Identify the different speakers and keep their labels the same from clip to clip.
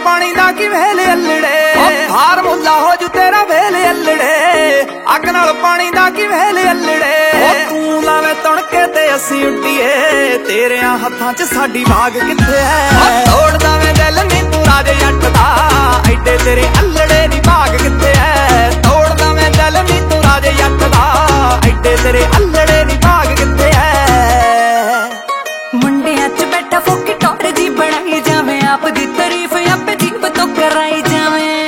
Speaker 1: ਪਾਣੀ ਦਾ ਕੀ ਵੇਲੇ ਅਲੜੇ ਹਾਰ ਮੁੱਲਾ ਹੋ ਜੂ ਤੇਰਾ ਵੇਲੇ ਅਲੜੇ ਅੱਗ ਨਾਲ ਪਾਣੀ ਦਾ ਕੀ ਵੇਲੇ ਅਲੜੇ ਤੂੰ ਲਾਵੇਂ ਤਣਕੇ ਤੇ ਅਸੀਂ ਉੱਡੀਏ ਤੇਰਿਆਂ ਹੱਥਾਂ 'ਚ ਸਾਡੀ ਬਾਗ ਕਿੱਥੇ ਐ ਤੋੜਦਾ ਵੇਂ ਦਿਲ ਨੀ ਤੂੰ ਰਾਜੇ ਜੱਟ ਦਾ ਐਡੇ ਤੇਰੇ ਅਲੜੇ ਦੀ ਬਾਗ ਕਿੱਥੇ ਐ ਤੋੜਦਾ ਵੇਂ ਦਿਲ ਨੀ ਤੂੰ ਰਾਜੇ ਜੱਟ ਦਾ ਐਡੇ ਤੇਰੇ ਅਲੜੇ ਦੀ ਬਾਗ ਕਿੱਥੇ ਐ
Speaker 2: ਮੁੰਡਿਆਂ 'ਚ ਬੈਠਾ ਫੋਕੀ ਟੌਰ ਜੀ ਬਣਾਈ ਜਾਵੇਂ ਆਪ ਦੀ ਤਾਰੀਫ ਆਪੇ ਜੀਬ ਤੋਂ ਕਰਾਈ ਜਾਵੇਂ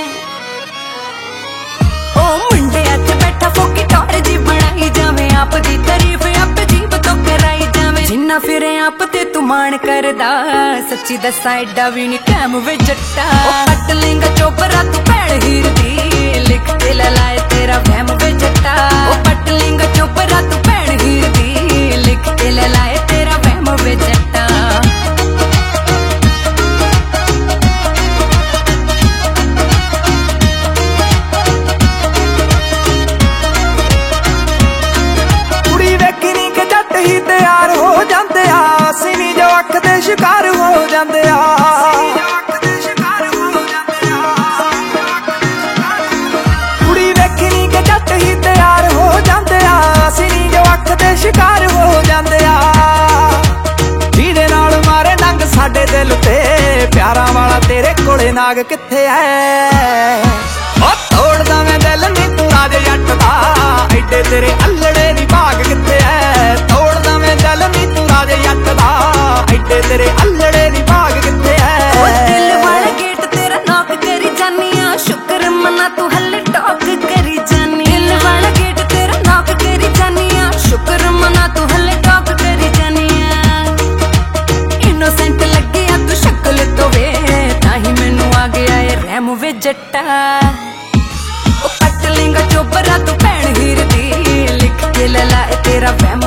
Speaker 2: ਓ ਮੁੰਡਿਆਂ 'ਚ ਬੈਠਾ ਫੋਕੀ ਟੌਰ ਜੀ ਬਣਾਈ ਜਾਵੇਂ ਆਪ ਦੀ ਤਾਰੀਫ ਆਪੇ ਜੀਬ ਤੋਂ ਕਰਾਈ ਜਾਵੇਂ ਜਿੰਨਾ ਫਿਰੇ ਆਪ ਤੇ ਤੂੰ ਮਾਣ ਕਰਦਾ ਸੱਚੀ ਦੱਸਾਂ ਐਡਾ ਵੀ ਨੀ ਕਾਮ ਵੇ ਜੱਟਾ ਓ ਕੱਟ ਲੇਂਗਾ ਚੋਬਰਾ ਤੂੰ ਭੈਣ ਹੀਰ ਦੀ ਲਿਖ ਕੇ ਲੈ ਲਾਏ ਤੇਰਾ ਵਹਿਮ ਵੇ ਜੱਟਾ ਓ ਕੱਟ ਲੇਂਗਾ ਚੋਬਰਾ ਤੂੰ ਭੈਣ ਹੀਰ ਦੀ ਲਿਖ ਕੇ ਲੈ ਲਾਏ ਤੇਰਾ ਵਹਿਮ ਵੇ ਜੱਟਾ
Speaker 1: ਹੀ ਤਿਆਰ ਹੋ ਜਾਂਦੇ ਆ ਅਸੀਂ ਨੀ ਜੋ ਅੱਖ ਦੇ ਸ਼ਿਕਾਰ ਹੋ ਜਾਂਦੇ ਆ ਕੁੜੀ ਵੇਖੀ ਨੀ ਕਿ ਜੱਟ ਹੀ ਤਿਆਰ ਹੋ ਜਾਂਦੇ ਆ ਅਸੀਂ ਨੀ ਜੋ ਅੱਖ ਦੇ ਸ਼ਿਕਾਰ ਹੋ ਜਾਂਦੇ ਆ ਜਿਹਦੇ ਨਾਲ ਮਾਰੇ ਨੰਗ ਸਾਡੇ ਦਿਲ ਤੇ ਪਿਆਰਾਂ ਵਾਲਾ ਤੇਰੇ ਕੋਲੇ ਨਾਗ ਕਿੱਥੇ ਐ ਓ ਤੋੜਦਾ ਮੈਂ ਦਿਲ ਨੀ ਤੂੰ ਰਾਜੇ ਜੱਟ ਦਾ ਐਡੇ ਤੇਰੇ ਅਲੜੇ ਦੀ ਭਾਗ ਕਿੱਥੇ ਐ ਤੋੜਦਾ ਮੈਂ ਦਿਲ ਨੀ ਤੂੰ ਰਾਜੇ ਜੱਟ ਦਾ ਐਡੇ ਤੇਰੇ ਅਲੜੇ ਦੀ ਭਾਗ ਕਿੱਥੇ ਐ
Speaker 2: ਓ ਦਿਲ ਵਾਲਾ ਗੇਟ ਤੇਰਾ ਨੌਕ ਕਰੀ ਜਾਨੀ ਆ ਸ਼ੁਕਰ ਮਨਾ ਤੂੰ ਹੱਲੇ ਟੌਕ ਕਰੀ ਜਾਨੀ ਦਿਲ ਵਾਲਾ ਗੇਟ ਤੇਰਾ ਨੌਕ ਕਰੀ ਜਾਨੀ ਆ ਸ਼ੁਕਰ ਮਨਾ ਤੂੰ ਹੱਲੇ ਟੌਕ ਕਰੀ ਜਾਨੀ ਆ ਇਨੋਸੈਂਟ ਲੱਗਿਆ ਤੂੰ ਸ਼ਕਲ ਤੋਂ ਵੇ ਤਾਂ ਹੀ ਮੈਨੂੰ ਆ ਗਿਆ ਏ ਰਹਿਮ ਵੇ ਜੱਟਾ ਓ ਕੱਟ ਲੇਂਗਾ ਚੋਬਰਾ ਤੂੰ ਭੈਣ ਹੀਰ ਦੀ ਲਿਖ ਕੇ ਲੈ ਲਾ ਤੇਰਾ ਵਹਿਮ